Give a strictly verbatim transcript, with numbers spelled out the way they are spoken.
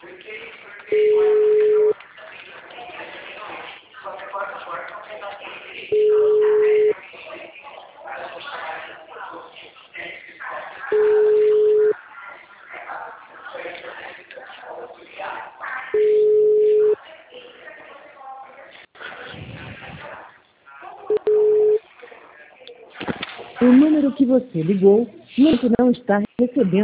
O número que você ligou não está recebendo